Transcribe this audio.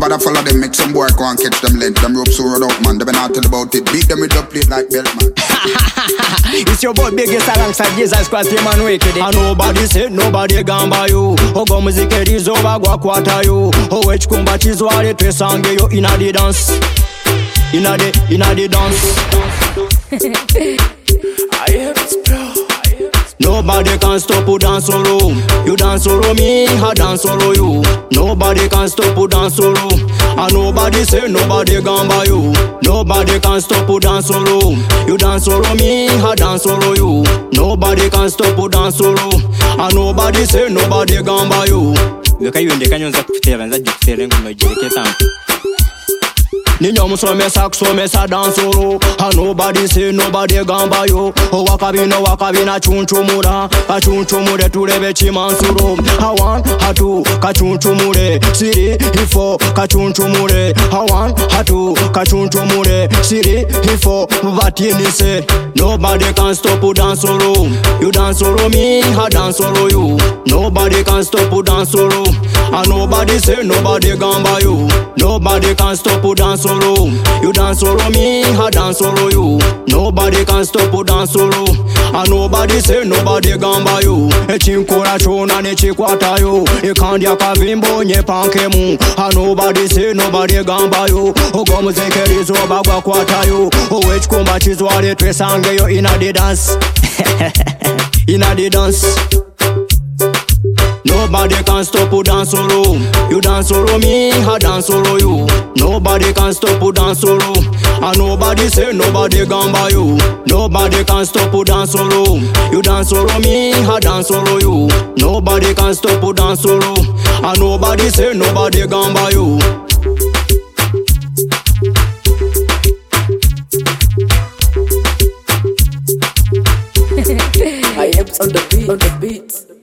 Nobody follow them, make some boy go and catch them length. Them ropes so run out, man. They been out tell about it. Beat them with the plate like belt, man. It's your boy Biggest alongside Jesus Christ, him and wicked. And nobody said nobody gone by you. Ogo muzike rizoba gwa kwata you. Owe chikumba chizwale twesange yo inna the dance. Inna the dance. I have this bro. Nobody can stop you dance solo. You dance solo, me I dance solo you. Nobody can stop you dance solo. And nobody say nobody gone by you. Nobody can stop you dance solo. You dance solo, me I dance solo you. Nobody can stop you dance solo. And nobody say nobody gone by you. Bekayuende kanyonza kufutera nza jukufera ngumejeke tampi. Ninyo musomesa kusomesa dance solo. And nobody say nobody gone by you. Wakabina chunchumura. Kachunchumure tulebe chimansuro. Hawan hatu kachunchumure. Siri hifo kachunchumure. Hawan hatu kachunchumure. Siri hifo vatinise. Nobody can stop you dance solo. You dance solo, me I dance solo you. Nobody can stop you dance solo. And nobody say nobody gone by you. Nobody can stop you dance solo. You dance solo, me I dance solo you. Nobody can stop you dance solo. And nobody say nobody gone by you. Echinkora chona ne chikwata you. Ekandya kavimbo nye pankemu. And nobody say nobody gone by you. Ogo muzike rizoba gwa kwata you. Owe chikumba chizwale twesange yo inna the dance. Inna the dance. Nobody can stop you dance solo. You dance solo, me I dance solo you. Nobody can stop you dance solo. And nobody say nobody gone by you. Nobody can stop you dance solo. You dance solo, me I dance solo you. Nobody can stop you dance solo. And nobody say nobody gone by you. I am on the beat.